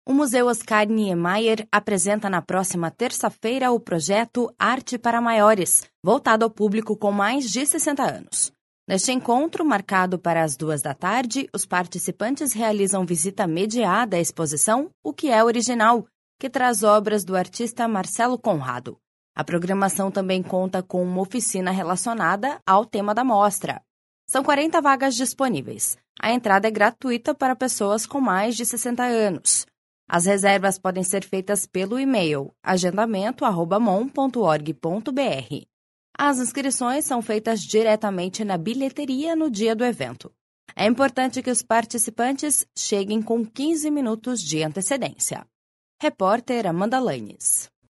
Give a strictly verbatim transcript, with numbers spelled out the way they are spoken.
O Museu Oscar Niemeyer apresenta na próxima terça-feira o projeto Arte para Maiores, voltado ao público com mais de sessenta anos. Neste encontro, marcado para as duas da tarde, os participantes realizam visita mediada à exposição O que é Original, que traz obras do artista Marcelo Conrado. A programação também conta com uma oficina relacionada ao tema da mostra. São quarenta vagas disponíveis. A entrada é gratuita para pessoas com mais de sessenta anos. As reservas podem ser feitas pelo e-mail agendamento arroba mon ponto org ponto br. As inscrições são feitas diretamente na bilheteria no dia do evento. É importante que os participantes cheguem com quinze minutos de antecedência. Repórter Amanda Lanes.